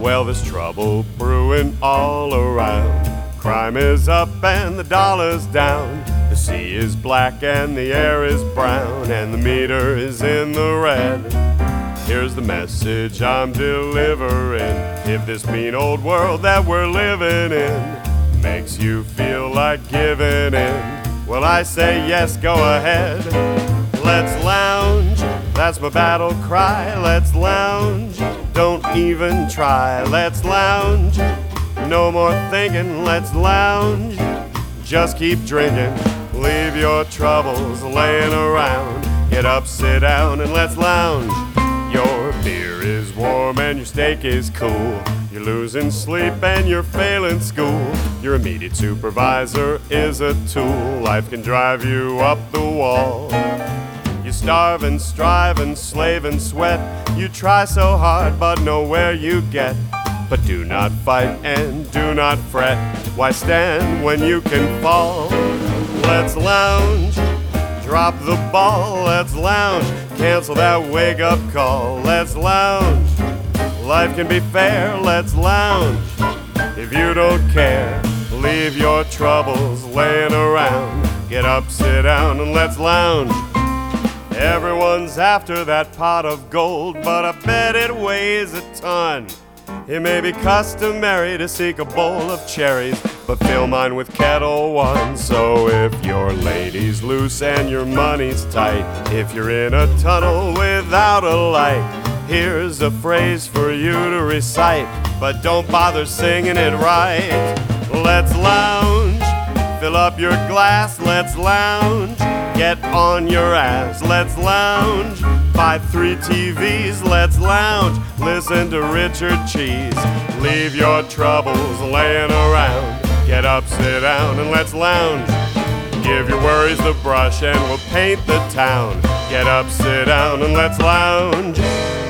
Well, there's trouble brewing all around. Crime is up and the dollar's down. The sea is black and the air is brown, and the meter is in the red. Here's the message I'm delivering. If this mean old world that we're living in makes you feel like giving in, well, I say yes, go ahead. Let's lounge, that's my battle cry. Let's lounge, don't even try. Let's lounge, no more thinking. Let's lounge, just keep drinking. Leave your troubles laying around. Get up, sit down, and let's lounge. Your beer is warm and your steak is cool. You're losing sleep and you're failing school. Your immediate supervisor is a tool. Life can drive you up the wall. You starve and strive and slave and sweat. You try so hard but nowhere you get. But do not fight and do not fret. Why stand when you can fall? Let's lounge, drop the ball. Let's lounge, cancel that wake-up call. Let's lounge, life can be fair. Let's lounge, if you don't care, leave your troubles laying around. Get up, sit down, and let's lounge. Everyone's after that pot of gold, but I bet it weighs a ton. It may be customary to seek a bowl of cherries, but fill mine with Kettle One. So if your lady's loose and your money's tight, if you're in a tunnel without a light, here's a phrase for you to recite, but don't bother singing it right. Let's lounge, fill up your glass. Let's lounge, get on your ass. Let's lounge, buy 3 TVs. Let's lounge, listen to Richard Cheese. Leave your troubles laying around. Get up, sit down, and let's lounge. Give your worries the brush and we'll paint the town. Get up, sit down, and let's lounge.